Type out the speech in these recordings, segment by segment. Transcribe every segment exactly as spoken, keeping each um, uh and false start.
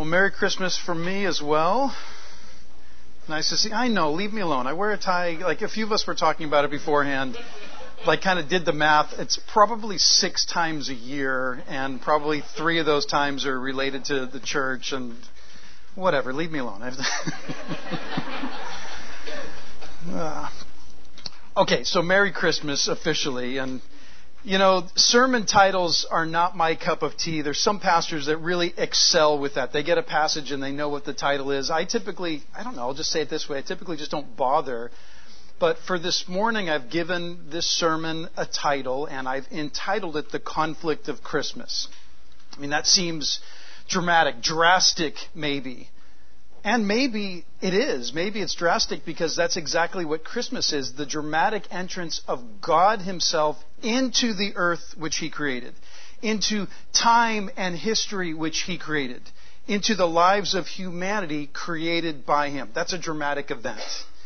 Merry Christmas from me as well. Nice to see. I know, leave me alone. I wear a tie. Like a few of us were talking about it beforehand. Like kind of did the math. It's probably six times a year, and probably three of those times are related to the church and whatever. Leave me alone. uh, okay, so Merry Christmas officially, and you know, sermon titles are not my cup of tea. There's some pastors that really excel with that. They get a passage and they know what the title is. I typically, I don't know, I'll just say it this way. I typically just don't bother. But for this morning, I've given this sermon a title, and I've entitled it The Conflict of Christmas. I mean, that seems dramatic, drastic maybe. And maybe it is. Maybe it's drastic because that's exactly what Christmas is, the dramatic entrance of God Himself into the earth which He created, into time and history which He created, into the lives of humanity created by Him. That's a dramatic event.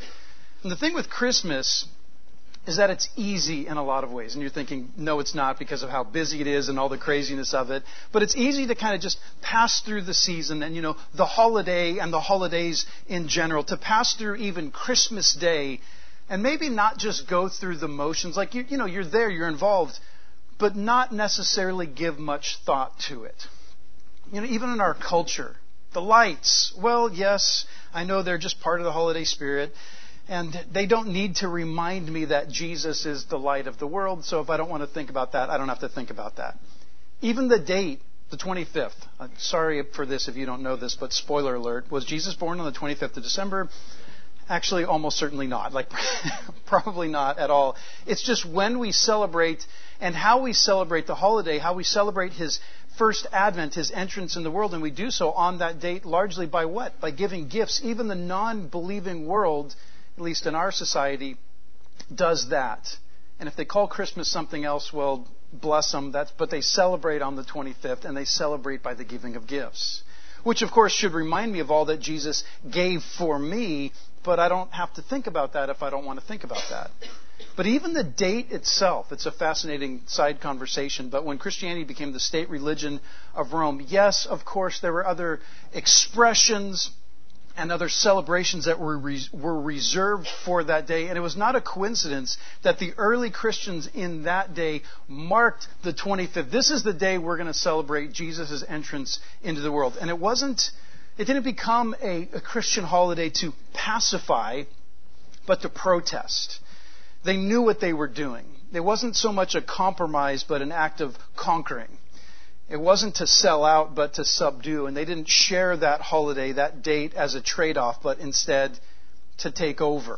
And the thing with Christmas is that it's easy in a lot of ways. And you're thinking, no, it's not because of how busy it is and all the craziness of it. But it's easy to kind of just pass through the season and, you know, the holiday and the holidays in general, to pass through even Christmas Day and maybe not just go through the motions. Like, you, you know, you're there, you're involved, but not necessarily give much thought to it. You know, even in our culture, the lights, well, yes, I know they're just part of the holiday spirit. And they don't need to remind me that Jesus is the light of the world. So if I don't want to think about that, I don't have to think about that. Even the date, the twenty-fifth. I'm sorry for this if you don't know this, but spoiler alert. Was Jesus born on the twenty-fifth of December? Actually, almost certainly not. Like, probably not at all. It's just when we celebrate and how we celebrate the holiday, how we celebrate His first advent, His entrance in the world. And we do so on that date largely by what? By giving gifts. Even the non-believing world, at least in our society, does that. And if they call Christmas something else, well, bless them. That's, but they celebrate on the twenty-fifth, and they celebrate by the giving of gifts. Which, of course, should remind me of all that Jesus gave for me, but I don't have to think about that if I don't want to think about that. But even the date itself, it's a fascinating side conversation, but when Christianity became the state religion of Rome, yes, of course, there were other expressions and other celebrations that were res- were reserved for that day. And it was not a coincidence that the early Christians in that day marked the twenty-fifth. This is the day we're going to celebrate Jesus' entrance into the world. And it wasn't, it didn't become a, a Christian holiday to pacify, but to protest. They knew what they were doing. It wasn't so much a compromise, but an act of conquering. It wasn't to sell out, but to subdue. And they didn't share that holiday, that date, as a trade-off, but instead to take over.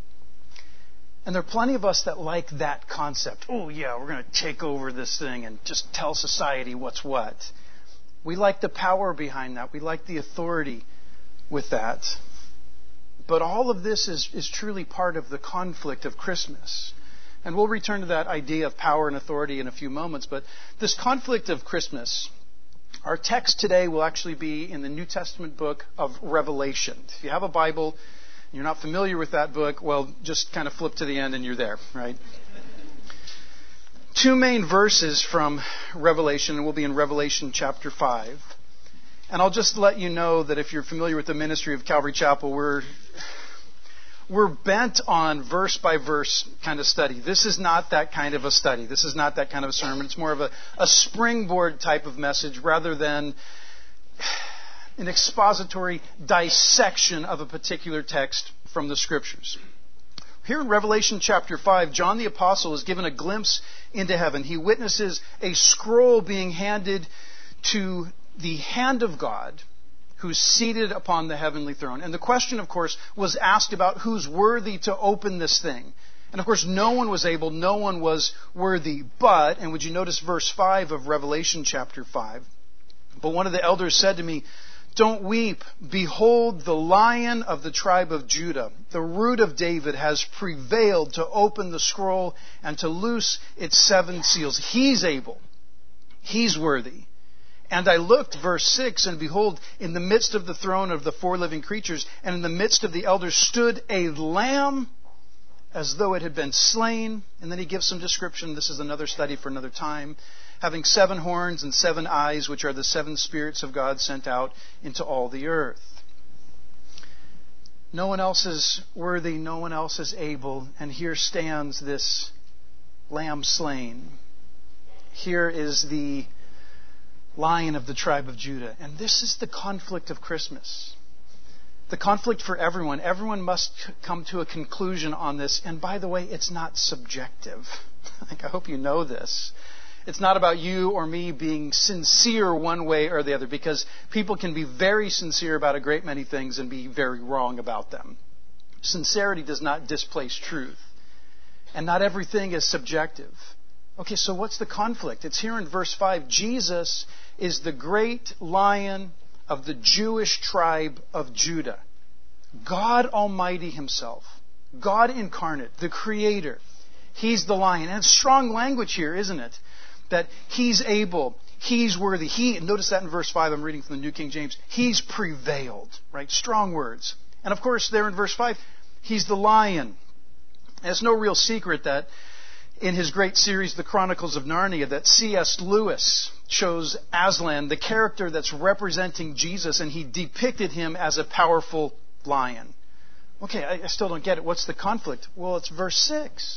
And there are plenty of us that like that concept. Oh, yeah, we're going to take over this thing and just tell society what's what. We like the power behind that. We like the authority with that. But all of this is, is truly part of the conflict of Christmas. And we'll return to that idea of power and authority in a few moments. But this conflict of Christmas, our text today will actually be in the New Testament book of Revelation. If you have a Bible and you're not familiar with that book, well, just kind of flip to the end and you're there, right? Two main verses from Revelation, and we'll be in Revelation chapter five. And I'll just let you know that if you're familiar with the ministry of Calvary Chapel, we're... We're bent on verse-by-verse kind of study. This is not that kind of a study. This is not that kind of a sermon. It's more of a, a springboard type of message rather than an expository dissection of a particular text from the Scriptures. Here in Revelation chapter five, John the Apostle is given a glimpse into heaven. He witnesses a scroll being handed to the hand of God, who's seated upon the heavenly throne. And the question, of course, was asked about who's worthy to open this thing. And, of course, no one was able, no one was worthy. But, and would you notice verse five of Revelation chapter five? But one of the elders said to me, "Don't weep. Behold, the Lion of the tribe of Judah, the Root of David, has prevailed to open the scroll and to loose its seven seals." He's able. He's worthy. And I looked, verse six, and behold, in the midst of the throne of the four living creatures, and in the midst of the elders, stood a lamb as though it had been slain. And then he gives some description. This is another study for another time. Having seven horns and seven eyes, which are the seven spirits of God sent out into all the earth. No one else is worthy, no one else is able, and here stands this lamb slain. Here is the Lion of the tribe of Judah. And this is the conflict of Christmas. The conflict for everyone. Everyone must come to a conclusion on this. And by the way, it's not subjective. I hope you know this. It's not about you or me being sincere one way or the other, because people can be very sincere about a great many things and be very wrong about them. Sincerity does not displace truth. And not everything is subjective. Okay, so what's the conflict? It's here in verse five. Jesus is the great Lion of the Jewish tribe of Judah. God Almighty Himself. God incarnate, the Creator. He's the Lion. And it's strong language here, isn't it? That He's able, He's worthy. He, notice that in verse five, I'm reading from the New King James. He's prevailed, right? Strong words. And of course, there in verse five, He's the Lion. And it's no real secret that in his great series, The Chronicles of Narnia, that C S Lewis chose Aslan, the character that's representing Jesus, and he depicted him as a powerful lion. Okay, I still don't get it. What's the conflict? Well, it's verse six.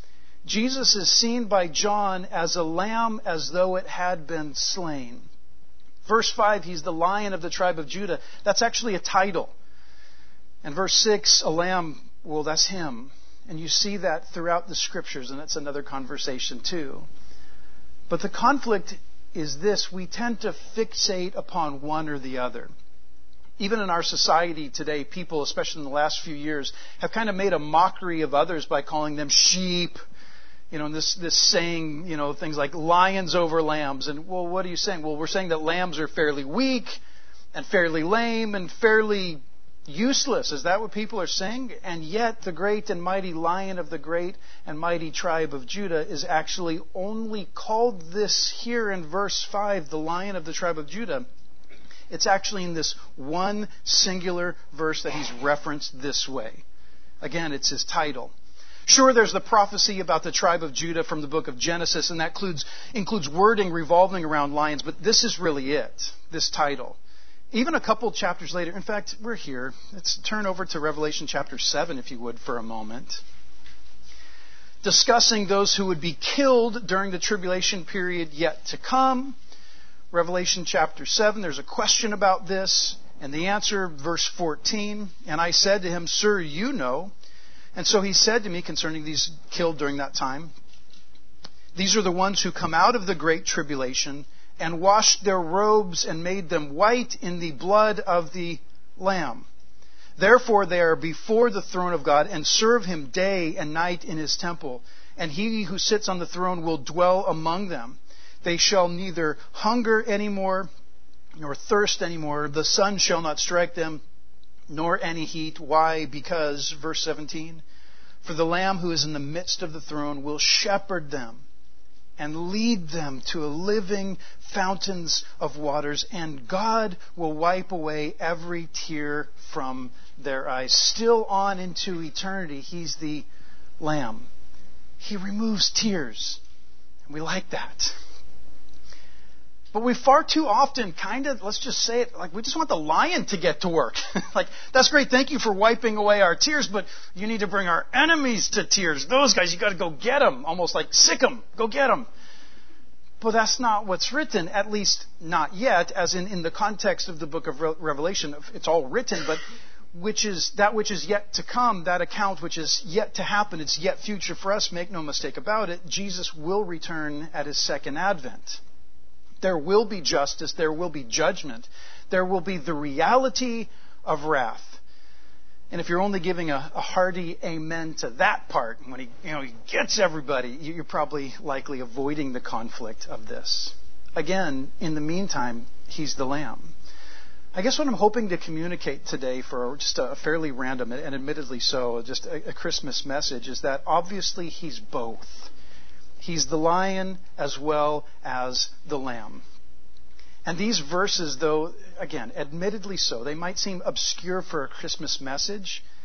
Jesus is seen by John as a lamb as though it had been slain. Verse five, He's the Lion of the tribe of Judah. That's actually a title. And verse six, a lamb, well, that's Him. And you see that throughout the Scriptures, and that's another conversation too. But the conflict is this. We tend to fixate upon one or the other. Even in our society today, people, especially in the last few years, have kind of made a mockery of others by calling them sheep. You know, and this, this saying, you know, things like lions over lambs. And, well, what are you saying? Well, we're saying that lambs are fairly weak and fairly lame and fairly useless. Is that what people are saying? And yet the great and mighty Lion of the great and mighty tribe of Judah is actually only called this here in verse five, the Lion of the tribe of Judah. It's actually in this one singular verse that He's referenced this way. Again, it's His title. Sure, there's the prophecy about the tribe of Judah from the book of Genesis, and that includes, includes wording revolving around lions, but this is really it, this title. Even a couple chapters later, in fact, we're here. Let's turn over to Revelation chapter seven, if you would, for a moment. Discussing those who would be killed during the tribulation period yet to come. Revelation chapter seven, there's a question about this. And the answer, verse fourteen, and I said to him, Sir, you know. And so he said to me concerning these killed during that time, these are the ones who come out of the great tribulation and washed their robes and made them white in the blood of the Lamb. Therefore they are before the throne of God and serve Him day and night in His temple. And He who sits on the throne will dwell among them. They shall neither hunger anymore nor thirst anymore. The sun shall not strike them, nor any heat. Why? Because, verse seventeen, for the Lamb who is in the midst of the throne will shepherd them and lead them to a living fountains of waters, and God will wipe away every tear from their eyes. Still on into eternity, He's the Lamb. He removes tears. And we like that. But we far too often kind of, let's just say it, like we just want the lion to get to work. Like, that's great, thank you for wiping away our tears, but you need to bring our enemies to tears. Those guys, you got to go get them. Almost like, sick them, go get them. But that's not what's written, at least not yet, as in, in the context of the book of Re- Revelation. It's all written, but which is that which is yet to come, that account which is yet to happen, it's yet future for us, make no mistake about it. Jesus will return at His second advent. There will be justice. There will be judgment. There will be the reality of wrath. And if you're only giving a, a hearty amen to that part, when he, you know, he gets everybody, you're probably likely avoiding the conflict of this. Again, in the meantime, He's the Lamb. I guess what I'm hoping to communicate today, for just a fairly random, and admittedly so, just a, a Christmas message, is that obviously He's both. He's the Lion as well as the Lamb. And these verses, though, again, admittedly so, they might seem obscure for a Christmas message.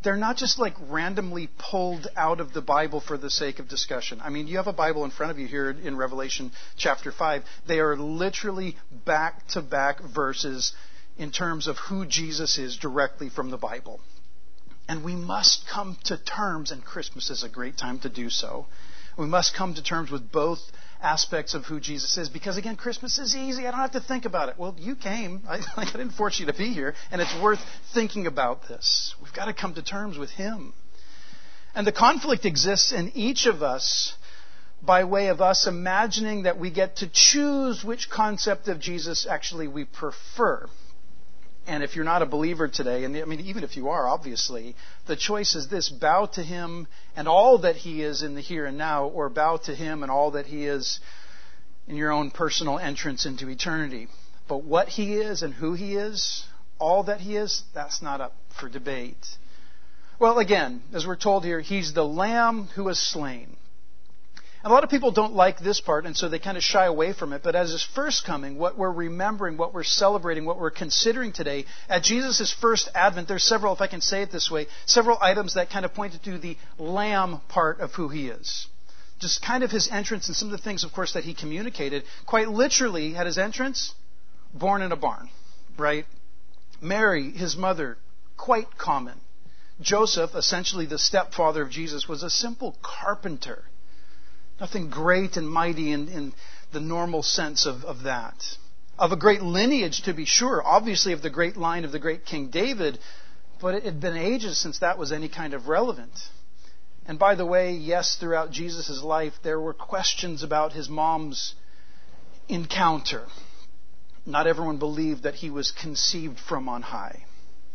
they're not just like randomly pulled out of the Bible for the sake of discussion. I mean, you have a Bible in front of you here in Revelation chapter five. They are literally back-to-back verses in terms of who Jesus is directly from the Bible. And we must come to terms, and Christmas is a great time to do so. We must come to terms with both aspects of who Jesus is. Because again, Christmas is easy. I don't have to think about it. Well, you came. I, I didn't force you to be here. And it's worth thinking about this. We've got to come to terms with Him. And the conflict exists in each of us by way of us imagining that we get to choose which concept of Jesus actually we prefer. And if you're not a believer today, and I mean, even if you are, obviously, the choice is this: bow to Him and all that He is in the here and now, or bow to Him and all that He is in your own personal entrance into eternity. But what He is and who He is, all that He is, that's not up for debate. Well, again, as we're told here, He's the Lamb who was slain. And a lot of people don't like this part, and so they kind of shy away from it. But as His first coming, what we're remembering, what we're celebrating, what we're considering today, at Jesus' first advent, there's several, if I can say it this way, several items that kind of point to the Lamb part of who He is. Just kind of His entrance and some of the things, of course, that He communicated. Quite literally, at His entrance, born in a barn, right? Mary, His mother, quite common. Joseph, essentially the stepfather of Jesus, was a simple carpenter. Nothing great and mighty in, in the normal sense of, of that. Of a great lineage, to be sure. Obviously of the great line of the great King David. But it had been ages since that was any kind of relevant. And by the way, yes, throughout Jesus' life, there were questions about His mom's encounter. Not everyone believed that He was conceived from on high.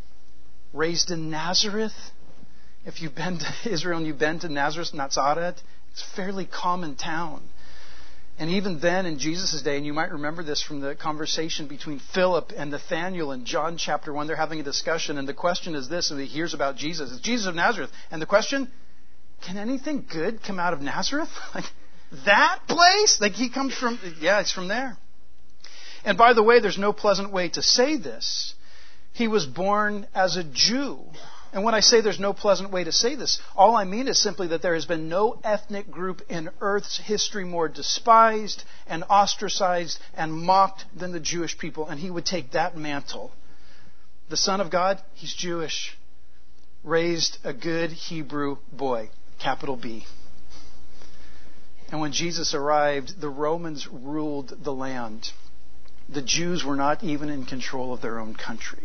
Raised in Nazareth. If you've been to Israel and you've been to Nazareth, Nazareth, it's a fairly common town. And even then, in Jesus' day, and you might remember this from the conversation between Philip and Nathanael in John chapter one, they're having a discussion, and the question is this, and he hears about Jesus. It's Jesus of Nazareth. And the question, can anything good come out of Nazareth? Like, that place? Like, He comes from, yeah, it's from there. And by the way, there's no pleasant way to say this. He was born as a Jew. And when I say there's no pleasant way to say this, all I mean is simply that there has been no ethnic group in Earth's history more despised and ostracized and mocked than the Jewish people. And He would take that mantle. The Son of God, He's Jewish. Raised a good Hebrew boy, capital B. And when Jesus arrived, the Romans ruled the land. The Jews were not even in control of their own country.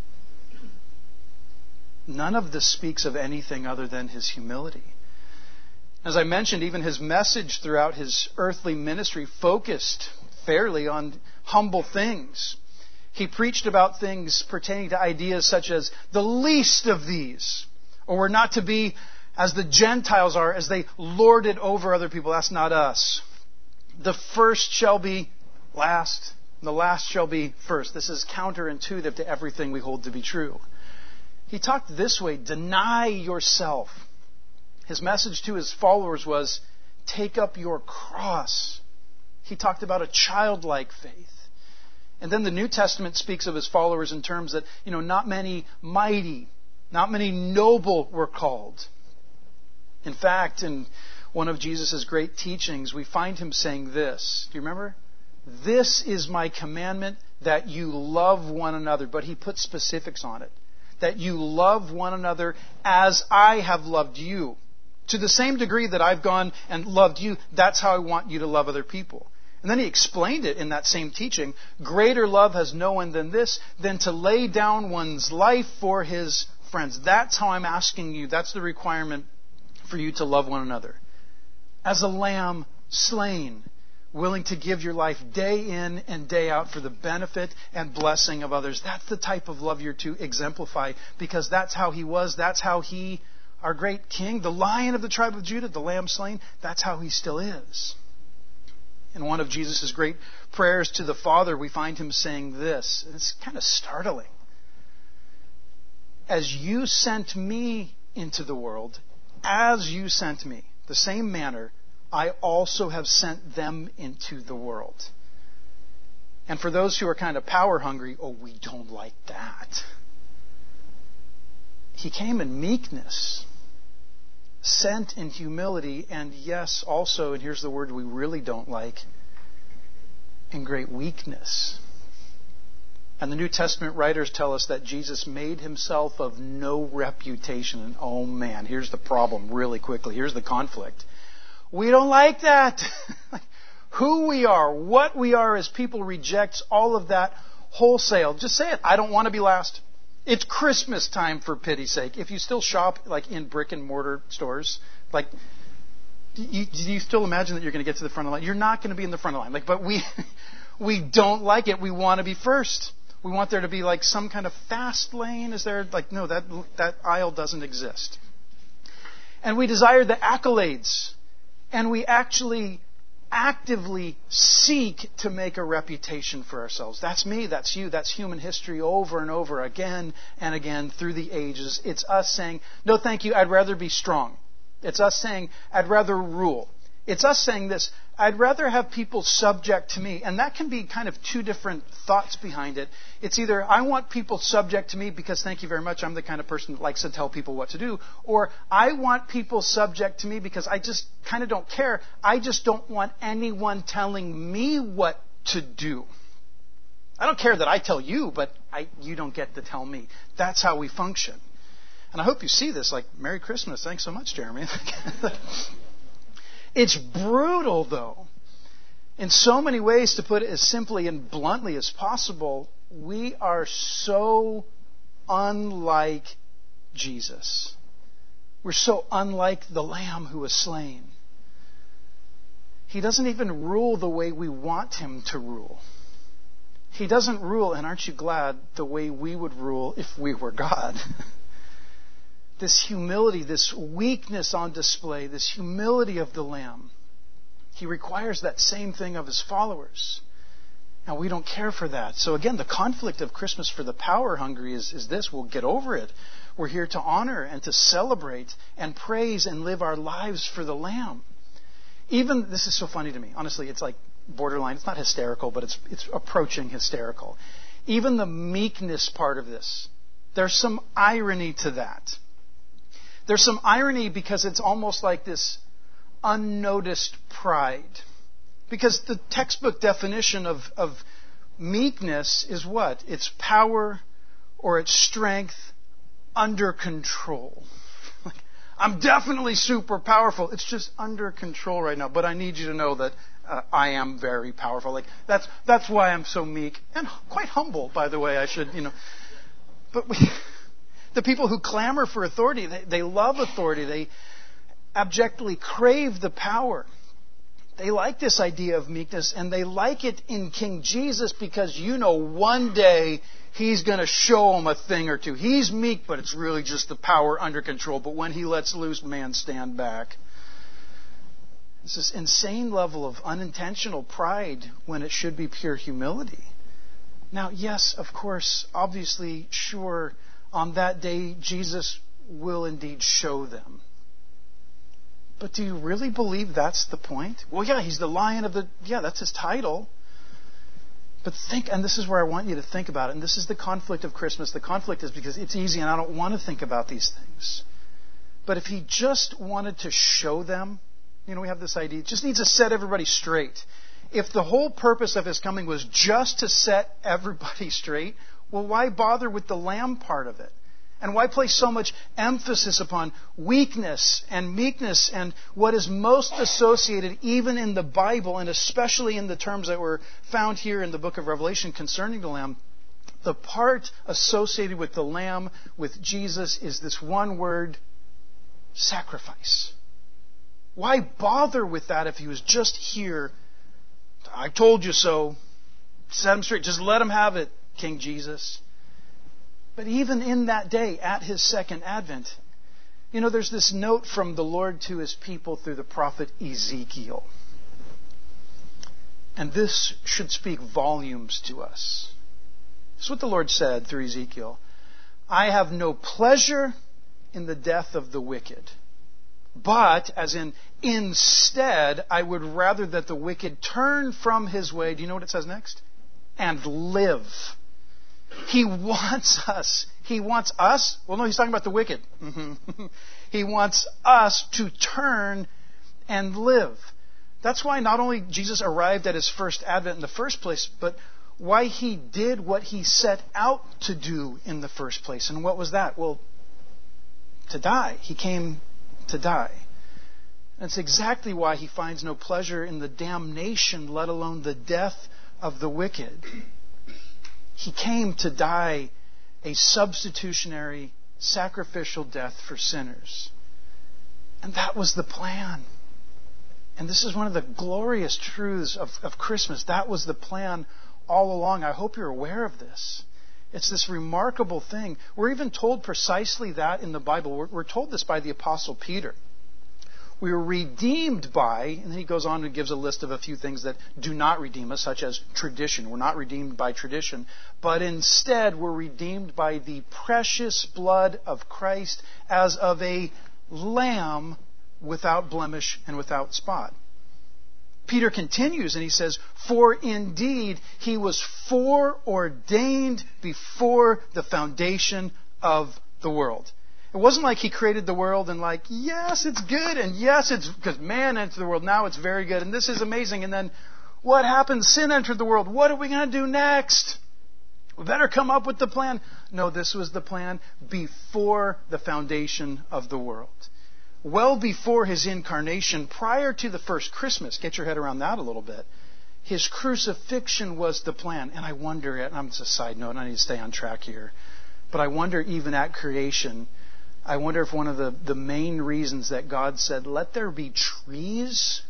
None of this speaks of anything other than His humility. As I mentioned, even His message throughout His earthly ministry focused fairly on humble things. He preached about things pertaining to ideas such as the least of these, or we're not to be as the Gentiles are, as they lord it over other people. That's not us. The first shall be last, and the last shall be first. This is counterintuitive to everything we hold to be true. He talked this way: deny yourself. His message to His followers was, take up your cross. He talked about a childlike faith. And then the New Testament speaks of His followers in terms that, you know, not many mighty, not many noble were called. In fact, in one of Jesus' great teachings, we find Him saying this. Do you remember? This is my commandment, that you love one another. But He put specifics on it. That you love one another as I have loved you. To the same degree that I've gone and loved you, that's how I want you to love other people. And then He explained it in that same teaching. Greater love has no one than this, than to lay down one's life for his friends. That's how I'm asking you. That's the requirement for you to love one another. As a lamb slain, willing to give your life day in and day out for the benefit and blessing of others. That's the type of love you're to exemplify, because that's how He was. That's how He, our great King, the Lion of the tribe of Judah, the Lamb slain, that's how He still is. In one of Jesus' great prayers to the Father, we find Him saying this. It's kind of startling. As you sent me into the world, as you sent me, the same manner, I also have sent them into the world. And for those who are kind of power hungry, oh, we don't like that. He came in meekness, sent in humility, and yes, also, and here's the word we really don't like, in great weakness. And the New Testament writers tell us that Jesus made himself of no reputation. And oh man, here's the problem really quickly. Here's the conflict. We don't like that. Who we are, what we are as people rejects all of that wholesale. Just say it. I don't want to be last. It's Christmas time, for pity's sake. If you still shop like in brick and mortar stores, like, do you, do you still imagine that you're going to get to the front of the line? You're not going to be in the front of the line. Like, but we, we don't like it. We want to be first. We want there to be like some kind of fast lane. Is there like, no, that, that aisle doesn't exist. And we desire the accolades. And we actually actively seek to make a reputation for ourselves. That's me, that's you, that's human history over and over again and again through the ages. It's us saying, no thank you, I'd rather be strong. It's us saying, I'd rather rule. It's us saying this, I'd rather have people subject to me. And that can be kind of two different thoughts behind it. It's either I want people subject to me because thank you very much, I'm the kind of person that likes to tell people what to do. Or I want people subject to me because I just kind of don't care. I just don't want anyone telling me what to do. I don't care that I tell you, but I, you don't get to tell me. That's how we function. And I hope you see this, like, Merry Christmas. Thanks so much, Jeremy. It's brutal, though. In so many ways, to put it as simply and bluntly as possible, we are so unlike Jesus. We're so unlike the Lamb who was slain. He doesn't even rule the way we want him to rule. He doesn't rule, and aren't you glad, the way we would rule if we were God. This humility, this weakness on display, this humility of the Lamb. He requires that same thing of his followers. And we don't care for that. So again, the conflict of Christmas for the power hungry is, is this. We'll get over it. We're here to honor and to celebrate and praise and live our lives for the Lamb. Even, this is so funny to me. Honestly, it's like borderline. It's not hysterical, but it's, it's approaching hysterical. Even the meekness part of this, there's some irony to that. There's some irony because it's almost like this unnoticed pride. Because the textbook definition of, of meekness is what? It's power or it's strength under control. Like, I'm definitely super powerful. It's just under control right now. But I need you to know that uh, I am very powerful. Like that's that's why I'm so meek and quite humble, by the way. I should, you know. But we... The people who clamor for authority, they, they love authority. They abjectly crave the power. They like this idea of meekness, and they like it in King Jesus because you know one day he's going to show them a thing or two. He's meek, but it's really just the power under control. But when he lets loose, man, stand back. It's this insane level of unintentional pride when it should be pure humility. Now, yes, of course, obviously, sure, on that day, Jesus will indeed show them. But do you really believe that's the point? Well, yeah, he's the Lion of the... Yeah, that's his title. But think, and this is where I want you to think about it, and this is the conflict of Christmas. The conflict is because it's easy and I don't want to think about these things. But if he just wanted to show them, you know, we have this idea, he just needs to set everybody straight. If the whole purpose of his coming was just to set everybody straight, well, why bother with the Lamb part of it? And why place so much emphasis upon weakness and meekness and what is most associated even in the Bible, and especially in the terms that were found here in the book of Revelation concerning the Lamb? The part associated with the Lamb, with Jesus, is this one word, sacrifice. Why bother with that if he was just here? I told you so. Set him straight. Just let him have it, King Jesus. But even in that day, at his second advent, you know, there's this note from the Lord to his people through the prophet Ezekiel. And this should speak volumes to us. This is what the Lord said through Ezekiel. I have no pleasure in the death of the wicked. But, as in, instead, I would rather that the wicked turn from his way. Do you know what it says next? And live. He wants us, He wants us, well, no, he's talking about the wicked. Mm-hmm. He wants us to turn and live. That's why not only Jesus arrived at his first advent in the first place, but why he did what he set out to do in the first place. And what was that? Well, to die. He came to die. That's exactly why he finds no pleasure in the damnation, let alone the death of the wicked. He came to die a substitutionary, sacrificial death for sinners. And that was the plan. And this is one of the glorious truths of, of Christmas. That was the plan all along. I hope you're aware of this. It's this remarkable thing. We're even told precisely that in the Bible. We're, we're told this by the Apostle Peter. We were redeemed by, and then he goes on and gives a list of a few things that do not redeem us, such as tradition. We're not redeemed by tradition, but instead we're redeemed by the precious blood of Christ as of a lamb without blemish and without spot. Peter continues and he says, "For indeed he was foreordained before the foundation of the world." It wasn't like he created the world and like, yes, it's good, and yes, it's because man entered the world, now it's very good, and this is amazing. And then what happened? Sin entered the world. What are we going to do next? We better come up with the plan. No, this was the plan before the foundation of the world. Well before his incarnation, prior to the first Christmas, get your head around that a little bit, his crucifixion was the plan. And I wonder, and I'm just a side note, and I need to stay on track here, but I wonder even at creation, I wonder if one of the, the main reasons that God said, let there be trees,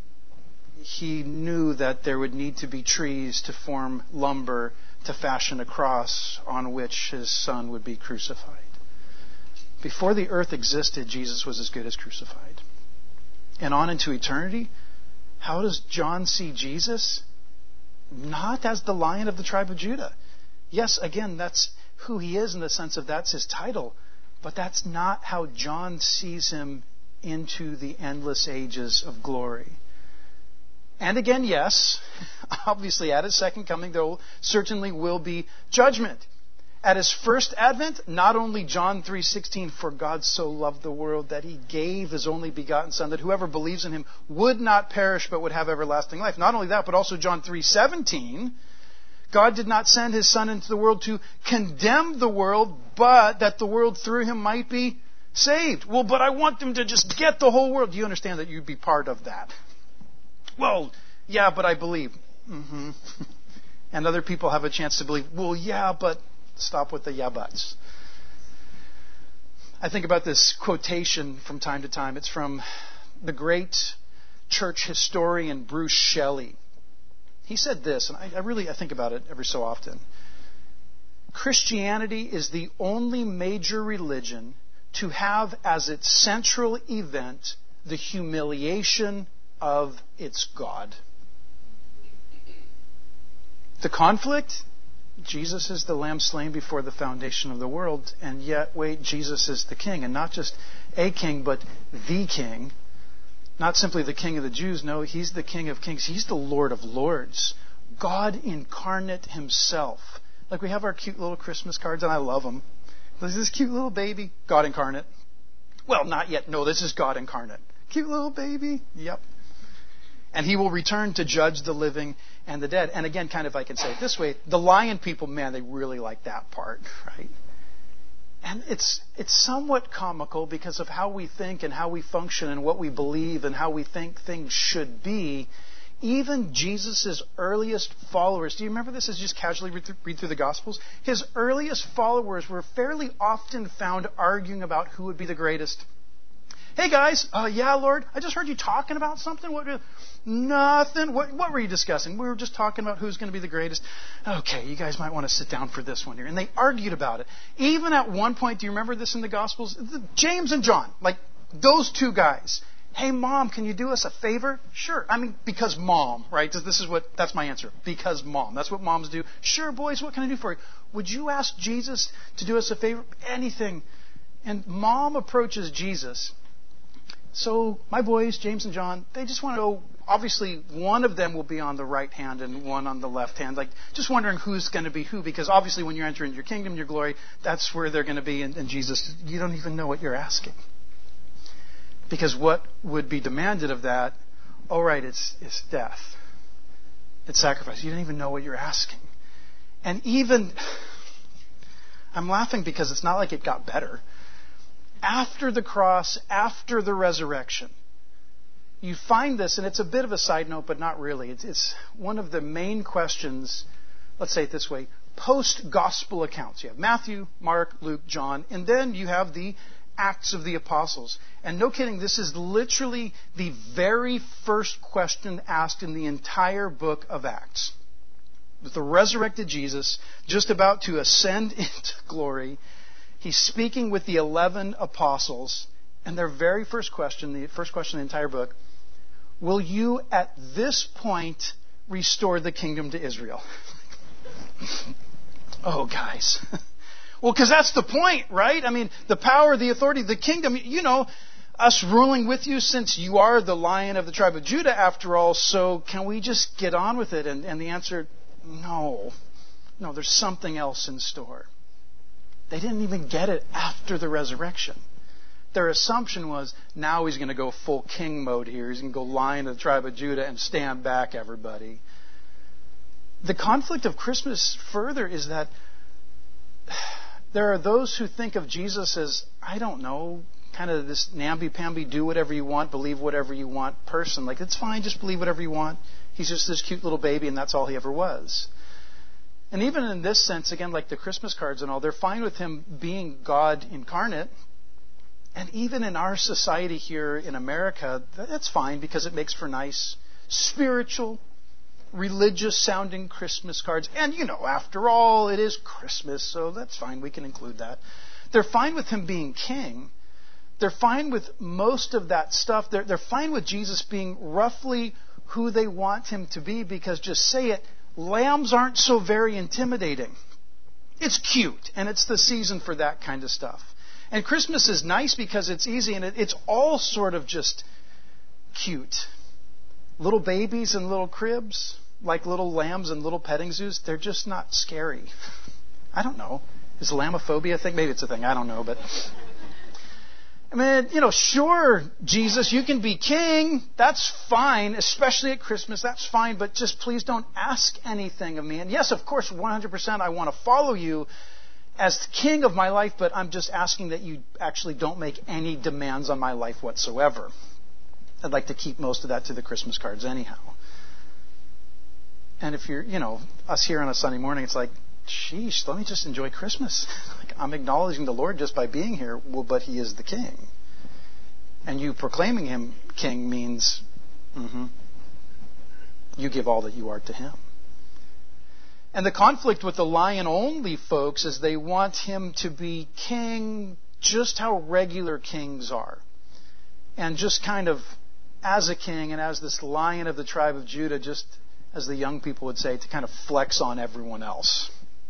he knew that there would need to be trees to form lumber to fashion a cross on which his son would be crucified. Before the earth existed, Jesus was as good as crucified. And on into eternity, how does John see Jesus? Not as the Lion of the tribe of Judah. Yes, again, that's who he is in the sense of that's his title. But that's not how John sees him into the endless ages of glory. And again, yes, obviously at his second coming there certainly will be judgment. At his first advent, not only John three sixteen, for God so loved the world that he gave his only begotten Son, that whoever believes in him would not perish but would have everlasting life. Not only that, but also John three seventeen, God did not send his Son into the world to condemn the world, but that the world through him might be saved. Well, but I want them to just get the whole world. Do you understand that you'd be part of that? Well, yeah, but I believe. Mm-hmm. And other people have a chance to believe. Well, yeah, but stop with the yeah buts. I think about this quotation from time to time. It's from the great church historian Bruce Shelley. He said this, and I, I really I think about it every so often. Christianity is the only major religion to have as its central event the humiliation of its God. The conflict? Jesus is the lamb slain before the foundation of the world, and yet, wait, Jesus is the king, and not just a king, but the king. Not simply the King of the Jews. No, he's the King of Kings. He's the Lord of Lords. God incarnate himself. Like we have our cute little Christmas cards, and I love them. There's this cute little baby. God incarnate. Well, not yet. No, this is God incarnate. Cute little baby. Yep. And he will return to judge the living and the dead. And again, kind of I can say it this way, the lion people, man, they really like that part, right? And it's it's somewhat comical because of how we think and how we function and what we believe and how we think things should be. Even Jesus' earliest followers, do you remember this as just casually read through, read through the Gospels? His earliest followers were fairly often found arguing about who would be the greatest. Hey guys, uh, yeah, Lord, I just heard you talking about something. What? Nothing. What, what were you discussing? We were just talking about who's going to be the greatest. Okay, you guys might want to sit down for this one here. And they argued about it. Even at one point, do you remember this in the Gospels? James and John, like those two guys. Hey, Mom, can you do us a favor? Sure. I mean, because Mom, right? This is what, that's my answer. Because Mom. That's what moms do. Sure, boys, what can I do for you? Would you ask Jesus to do us a favor? Anything. And Mom approaches Jesus. So my boys, James and John, they just want to know, obviously one of them will be on the right hand and one on the left hand. Like, just wondering who's going to be who, because obviously when you're entering your kingdom, your glory, that's where they're going to be. And, and Jesus, you don't even know what you're asking. Because what would be demanded of that, oh right, it's, it's death. It's sacrifice. You don't even know what you're asking. And even, I'm laughing because it's not like it got better. After the cross, after the resurrection, you find this, and it's a bit of a side note, but not really. It's, it's one of the main questions, let's say it this way, post-gospel accounts. You have Matthew, Mark, Luke, John, and then you have the Acts of the Apostles. And no kidding, this is literally the very first question asked in the entire book of Acts. With the resurrected Jesus just about to ascend into glory, he's speaking with the eleven apostles, and their very first question, the first question in the entire book, will you at this point restore the kingdom to Israel? Oh, guys. Well, because that's the point, right? I mean, the power, the authority, the kingdom, you know, us ruling with you since you are the Lion of the tribe of Judah after all, so can we just get on with it? And, and the answer, no. No, there's something else in store. They didn't even get it after the resurrection. Their assumption was, now he's going to go full king mode here. He's going to go Lion of the tribe of Judah and stand back everybody. The conflict of Christmas further is that there are those who think of Jesus as, I don't know, kind of this namby-pamby, do whatever you want, believe whatever you want person. Like, it's fine, just believe whatever you want. He's just this cute little baby, and that's all he ever was. And even in this sense, again, like the Christmas cards and all, they're fine with him being God incarnate. And even in our society here in America, that's fine because it makes for nice, spiritual, religious-sounding Christmas cards. And, you know, after all, it is Christmas, so that's fine. We can include that. They're fine with him being king. They're fine with most of that stuff. They're, they're fine with Jesus being roughly who they want him to be because, just say it, lambs aren't so very intimidating. It's cute, and it's the season for that kind of stuff. And Christmas is nice because it's easy, and it, it's all sort of just cute. Little babies in little cribs, like little lambs in little petting zoos, they're just not scary. I don't know. Is lamophobia a thing? Maybe it's a thing. I don't know. But I mean, you know, sure, Jesus, you can be king. That's fine, especially at Christmas. That's fine. But just please don't ask anything of me. And yes, of course, one hundred percent I want to follow you as king of my life, but I'm just asking that you actually don't make any demands on my life whatsoever. I'd like to keep most of that to the Christmas cards anyhow. And if you're, you know, us here on a Sunday morning, it's like, sheesh, let me just enjoy Christmas. Like, I'm acknowledging the Lord just by being here, well, but he is the king. And you proclaiming him king means, mm-hmm, you give all that you are to him. And the conflict with the lion-only folks is they want him to be king just how regular kings are. And just kind of as a king and as this Lion of the tribe of Judah, just as the young people would say, to kind of flex on everyone else.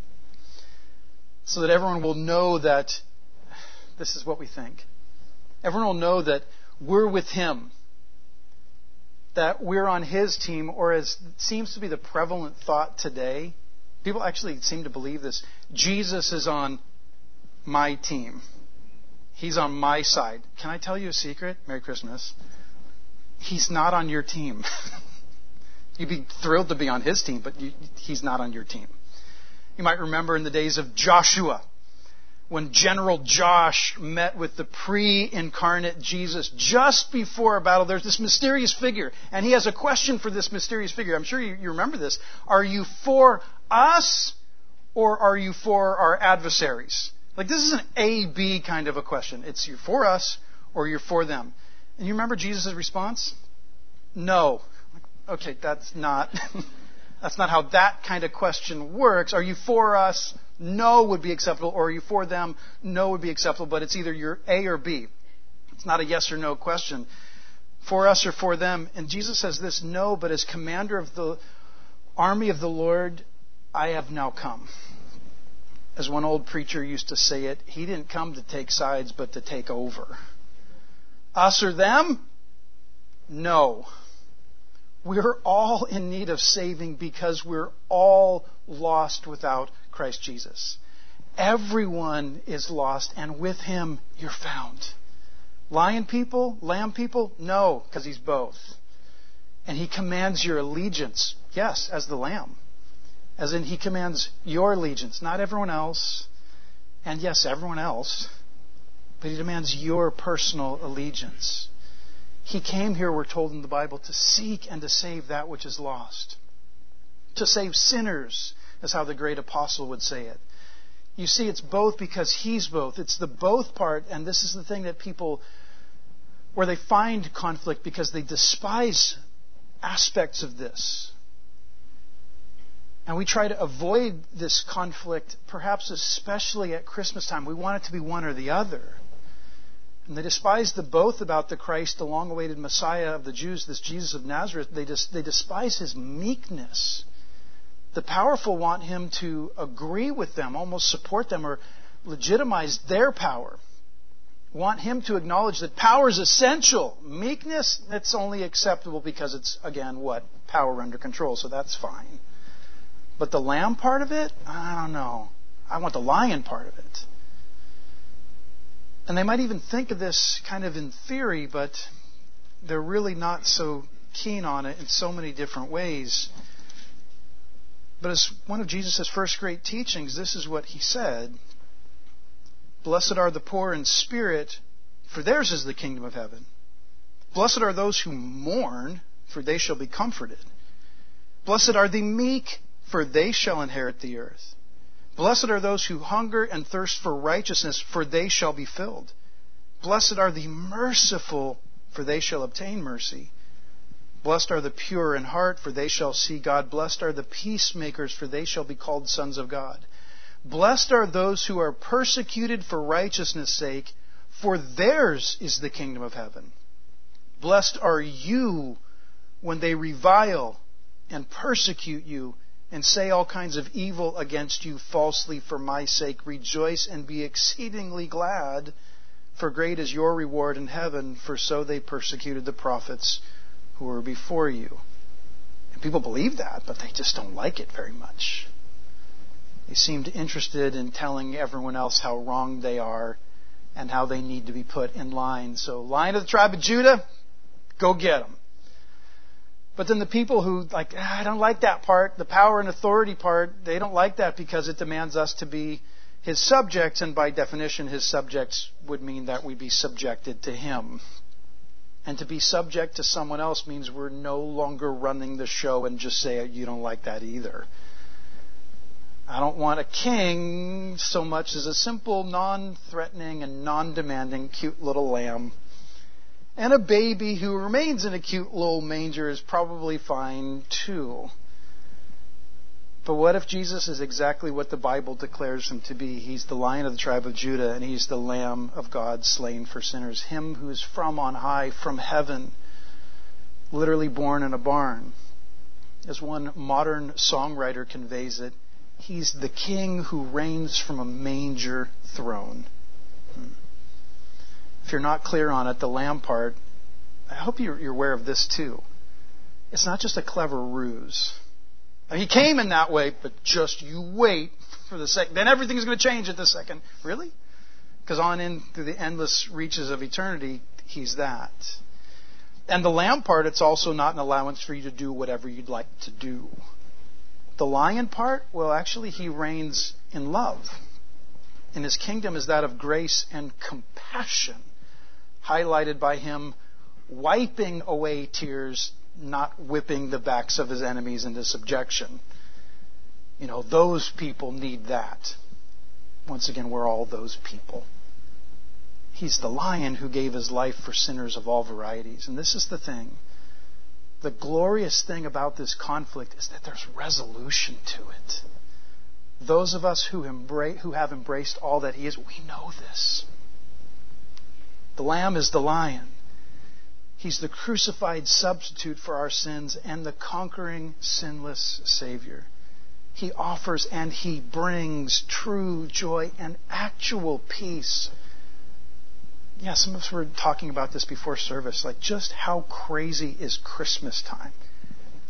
So that everyone will know that this is what we think. Everyone will know that we're with him. That we're on his team, or as seems to be the prevalent thought today, people actually seem to believe this. Jesus is on my team. He's on my side. Can I tell you a secret? Merry Christmas. He's not on your team. You'd be thrilled to be on his team, but you, he's not on your team. You might remember in the days of Joshua, when General Josh met with the pre-incarnate Jesus just before a battle. There's this mysterious figure, and he has a question for this mysterious figure. I'm sure you, you remember this. Are you for us, or are you for our adversaries? Like, this is an A B kind of a question. It's you're for us, or you're for them. And you remember Jesus' response? No. Okay, that's not that's not how that kind of question works. Are you for us? No would be acceptable. Or are you for them? No would be acceptable. But it's either you're A or B. It's not a yes or no question. For us or for them. And Jesus says this, no, but as commander of the army of the Lord, I have now come. As one old preacher used to say it, he didn't come to take sides, but to take over. Us or them? No. We're all in need of saving because we're all lost without Christ Jesus. Everyone is lost, and with Him you're found. Lion people, lamb people? No, because He's both. And He commands your allegiance, yes, as the lamb. As in, He commands your allegiance, not everyone else. And yes, everyone else. But He demands your personal allegiance. He came here, we're told in the Bible, to seek and to save that which is lost. To save sinners, is how the great apostle would say it. You see, it's both because He's both. It's the both part, and this is the thing that people, where they find conflict because they despise aspects of this. And we try to avoid this conflict, perhaps especially at Christmas time. We want it to be one or the other. And they despise the both about the Christ, the long-awaited Messiah of the Jews, this Jesus of Nazareth. They, dis- they despise His meekness. The powerful want Him to agree with them, almost support them, or legitimize their power. Want Him to acknowledge that power is essential. Meekness, it's only acceptable because it's, again, what? Power under control, so that's fine. But the lamb part of it, I don't know. I want the lion part of it. And they might even think of this kind of in theory, but they're really not so keen on it in so many different ways. But as one of Jesus' first great teachings, this is what He said. Blessed are the poor in spirit, for theirs is the kingdom of heaven. Blessed are those who mourn, for they shall be comforted. Blessed are the meek, for they shall inherit the earth. Blessed are those who hunger and thirst for righteousness, for they shall be filled. Blessed are the merciful, for they shall obtain mercy. Blessed are the pure in heart, for they shall see God. Blessed are the peacemakers, for they shall be called sons of God. Blessed are those who are persecuted for righteousness' sake, for theirs is the kingdom of heaven. Blessed are you when they revile and persecute you and say all kinds of evil against you falsely for my sake. Rejoice and be exceedingly glad, for great is your reward in heaven, for so they persecuted the prophets who were before you. And people believe that, but they just don't like it very much. They seemed interested in telling everyone else how wrong they are and how they need to be put in line. So, Lion of the tribe of Judah, go get them. But then the people who, like, ah, I don't like that part, the power and authority part, they don't like that because it demands us to be His subjects, and by definition, His subjects would mean that we be subjected to Him. And to be subject to someone else means we're no longer running the show and just say, you don't like that either. I don't want a king so much as a simple, non-threatening and non-demanding cute little lamb. And a baby who remains in a cute little manger is probably fine too. But what if Jesus is exactly what the Bible declares Him to be? He's the Lion of the tribe of Judah, and He's the Lamb of God slain for sinners. Him who is from on high, from heaven, literally born in a barn. As one modern songwriter conveys it, He's the King who reigns from a manger throne. If you're not clear on it, the lamb part, I hope you're, you're aware of this too. It's not just a clever ruse. I mean, He came in that way, but just you wait for the second. Then everything's going to change at the second. Really? Because on in through the endless reaches of eternity, He's that. And the lamb part, it's also not an allowance for you to do whatever you'd like to do. The lion part, well, actually, He reigns in love. And His kingdom is that of grace and compassion, highlighted by Him wiping away tears, not whipping the backs of His enemies into subjection. You know, those people need that. Once again, we're all those people. He's the lion who gave His life for sinners of all varieties. And this is the thing. The glorious thing about this conflict is that there's resolution to it. Those of us who embrace, who have embraced all that He is, we know this. The Lamb is the Lion. He's the crucified substitute for our sins and the conquering, sinless Savior. He offers and He brings true joy and actual peace. Yeah, some of us were talking about this before service. Like, just how crazy is Christmas time?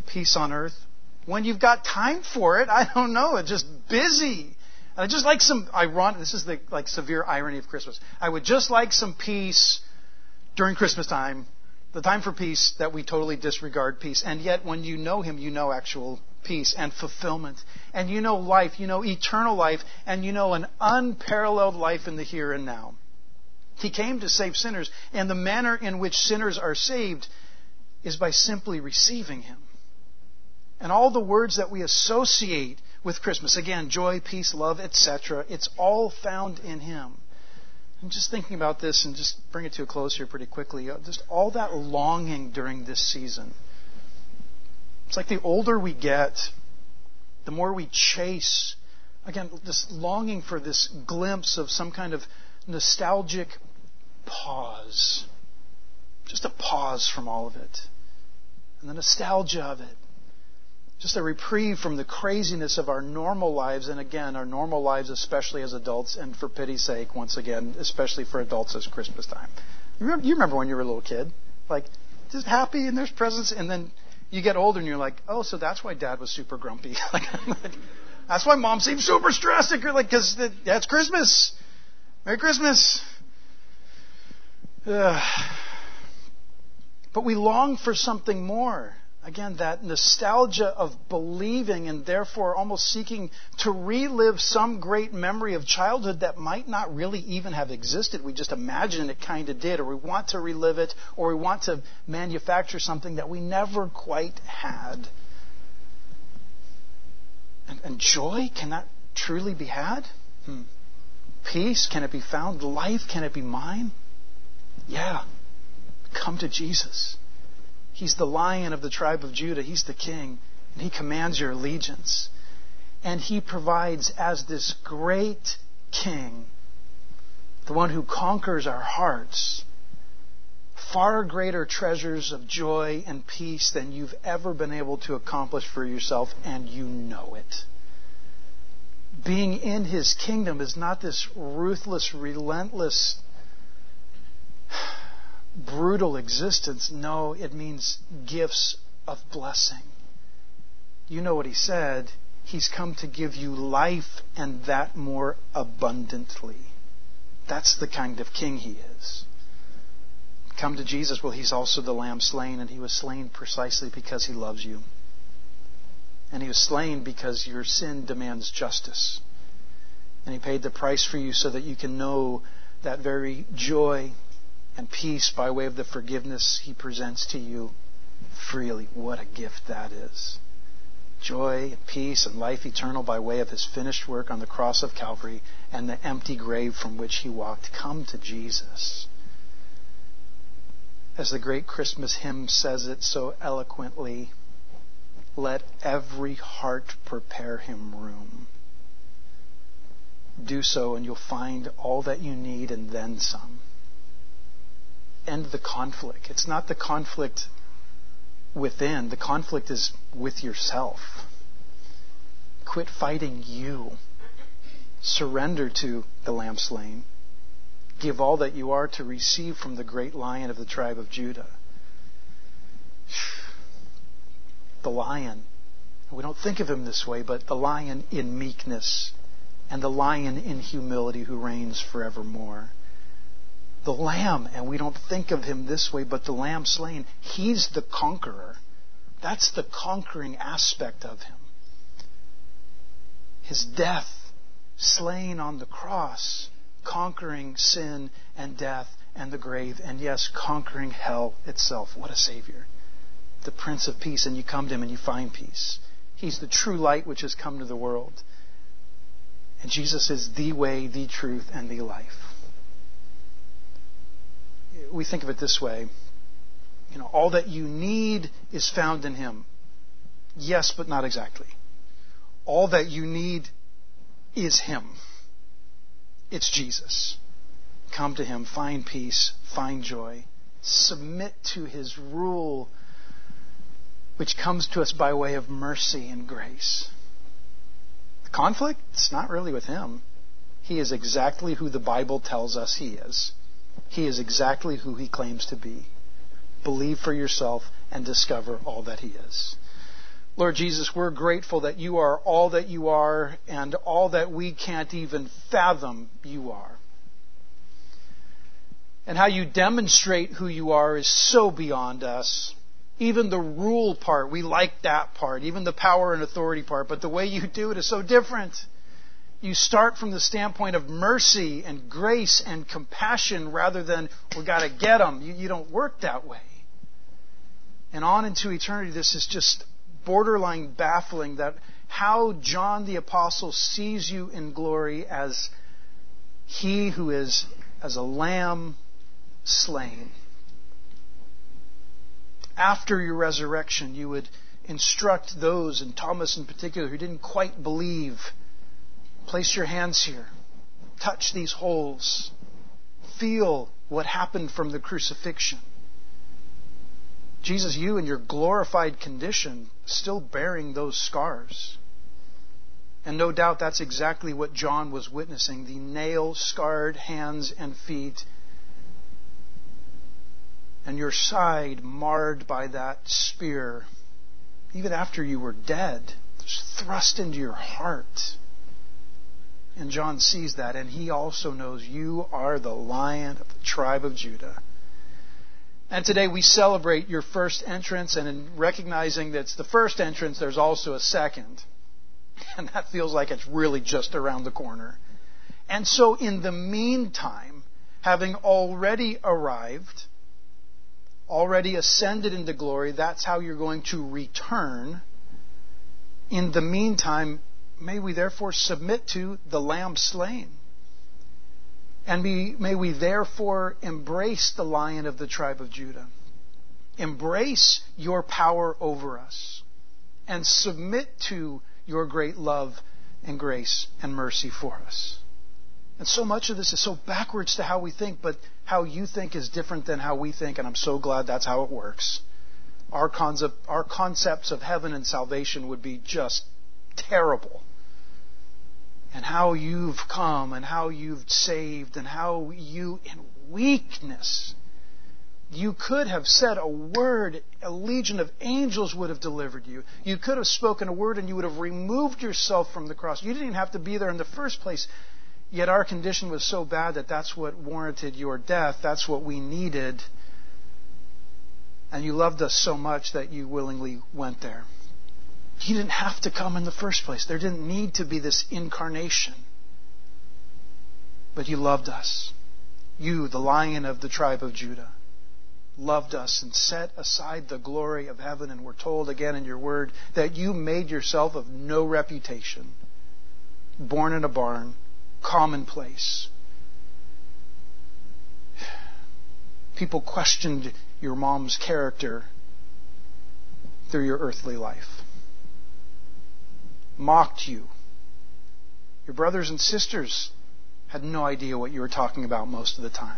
peace on earth? When you've got time for it, I don't know. It's just busy. And I just like some ironic. This is the like severe irony of Christmas. I would just like some peace during Christmas time, the time for peace that we totally disregard peace. And yet, when you know Him, you know actual peace and fulfillment, and you know life, you know eternal life, and you know an unparalleled life in the here and now. He came to save sinners, and the manner in which sinners are saved is by simply receiving Him. And all the words that we associate with Christmas, again, joy, peace, love, et cetera, it's all found in Him. I'm just thinking about this and just bring it to a close here pretty quickly. Just all that longing during this season. It's like the older we get, the more we chase, again, this longing for this glimpse of some kind of nostalgic pause. Just a pause from all of it. And the nostalgia of it. Just a reprieve from the craziness of our normal lives, and again, our normal lives, especially as adults, and for pity's sake, once again, especially for adults, as Christmas time. You remember, you remember when you were a little kid? Like, just happy and there's presents, and then you get older and you're like, oh, so that's why Dad was super grumpy. like, that's why Mom seems super stressed. Like, because that's Christmas. Merry Christmas. Ugh. But we long for something more. Again, that nostalgia of believing and therefore almost seeking to relive some great memory of childhood that might not really even have existed. We just imagine it kind of did, or we want to relive it, or we want to manufacture something that we never quite had. And, and joy, can that truly be had? Hmm. Peace, can it be found? Life, can it be mine? Yeah. Come to Jesus. He's the Lion of the tribe of Judah. He's the King. And He commands your allegiance. And He provides as this great King, the one who conquers our hearts, far greater treasures of joy and peace than you've ever been able to accomplish for yourself, and you know it. Being in His kingdom is not this ruthless, relentless, brutal existence. No, it means gifts of blessing. You know what He said. He's come to give you life, and that more abundantly. That's the kind of King He is. Come to Jesus. Well, He's also the Lamb slain, and He was slain precisely because He loves you. And He was slain because your sin demands justice. And He paid the price for you so that you can know that very joy and peace by way of the forgiveness He presents to you freely. What a gift that is. Joy and peace and life eternal by way of His finished work on the cross of Calvary and the empty grave from which He walked. Come to Jesus. As the great Christmas hymn says it so eloquently, let every heart prepare Him room. Do so and you'll find all that you need and then some. End the conflict. It's not the conflict within. The conflict is with yourself. Quit fighting you. Surrender to the Lamb slain. Give all that you are to receive from the great Lion of the tribe of Judah. The Lion. We don't think of Him this way, but the Lion in meekness and the Lion in humility who reigns forevermore. The Lamb, and we don't think of Him this way, but the Lamb slain, He's the conqueror. That's the conquering aspect of Him. His death, slain on the cross, conquering sin and death and the grave, and yes, conquering hell itself. What a Savior. The Prince of Peace, and you come to Him and you find peace. He's the true light which has come to the world. And Jesus is the way, the truth, and the life. We think of it this way. You know, all that you need is found in Him. Yes, but not exactly. All that you need is Him. It's Jesus. Come to Him, find peace, find joy. Submit to His rule, which comes to us by way of mercy and grace. The conflict, it's not really with Him. He is exactly who the Bible tells us He is. He is exactly who He claims to be. Believe for yourself and discover all that He is. Lord Jesus, we're grateful that you are all that you are and all that we can't even fathom you are. And how you demonstrate who you are is so beyond us. Even the rule part, we like that part. Even the power and authority part. But the way you do it is so different. You start from the standpoint of mercy and grace and compassion rather than, we got to get them. You, you don't work that way. And on into eternity, this is just borderline baffling that how John the Apostle sees you in glory as he who is as a lamb slain. After your resurrection, you would instruct those, and Thomas in particular, who didn't quite believe, place your hands here, touch these holes, feel what happened from the crucifixion. Jesus, you in your glorified condition, still bearing those scars. And no doubt that's exactly what John was witnessing, the nail-scarred hands and feet, and your side marred by that spear, even after you were dead, just thrust into your heart. And John sees that, and he also knows you are the Lion of the tribe of Judah. And today we celebrate your first entrance, and in recognizing that it's the first entrance, there's also a second. And that feels like it's really just around the corner. And so in the meantime, having already arrived, already ascended into glory, that's how you're going to return. In the meantime, may we therefore submit to the Lamb slain. And be, may we therefore embrace the Lion of the tribe of Judah. Embrace your power over us. And submit to your great love and grace and mercy for us. And so much of this is so backwards to how we think, but how you think is different than how we think, and I'm so glad that's how it works. Our concept, our concepts of heaven and salvation would be just terrible. And how you've come, and how you've saved, and how you, in weakness, you could have said a word, a legion of angels would have delivered you. You could have spoken a word and you would have removed yourself from the cross. You didn't even have to be there in the first place. Yet our condition was so bad that that's what warranted your death. That's what we needed. And you loved us so much that you willingly went there. You didn't have to come in the first place. There didn't need to be this incarnation. But you loved us. You, the Lion of the tribe of Judah, loved us and set aside the glory of heaven. And we're told again in your word that you made yourself of no reputation, born in a barn, commonplace. People questioned your mom's character through your earthly life. Mocked you. Your brothers and sisters had no idea what you were talking about most of the time.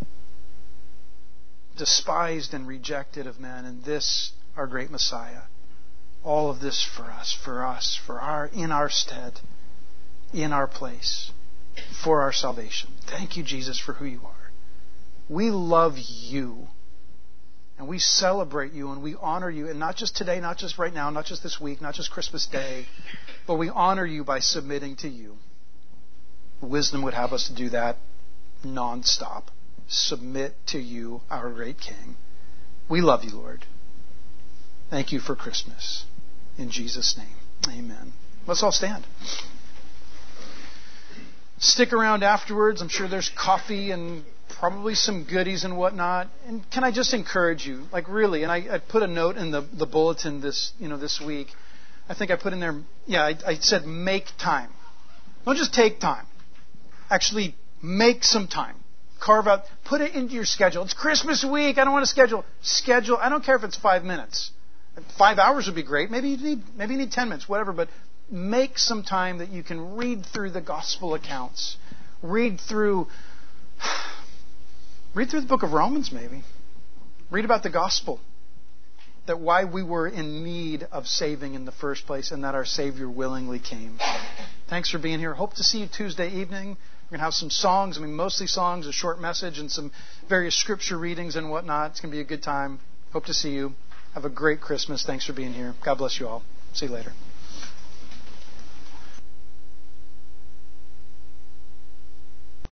Despised and rejected of men, and this, our great Messiah. All of this for us, for us, for our, in our stead, in our place, for our salvation. Thank you, Jesus, for who you are. We love you. And we celebrate you and we honor you. And not just today, not just right now, not just this week, not just Christmas Day, but we honor you by submitting to you. Wisdom would have us to do that nonstop. Submit to you, our great King. We love you, Lord. Thank you for Christmas. In Jesus' name, amen. Let's all stand. Stick around afterwards. I'm sure there's coffee and probably some goodies and whatnot. And can I just encourage you, like really, and I, I put a note in the, the bulletin this, you know, this week. I think I put in there, yeah, I, I said make time. Don't just take time. Actually, make some time. Carve out, put it into your schedule. It's Christmas week. I don't want to schedule. Schedule. I don't care if it's five minutes. Five hours would be great. Maybe you need, maybe you need ten minutes, whatever. But make some time that you can read through the gospel accounts. Read through, read through the book of Romans, maybe. Read about the gospel. That why we were in need of saving in the first place, and that our Savior willingly came. Thanks for being here. Hope to see you Tuesday evening. We're going to have some songs. I mean, mostly songs, a short message, and some various scripture readings and whatnot. It's going to be a good time. Hope to see you. Have a great Christmas. Thanks for being here. God bless you all. See you later.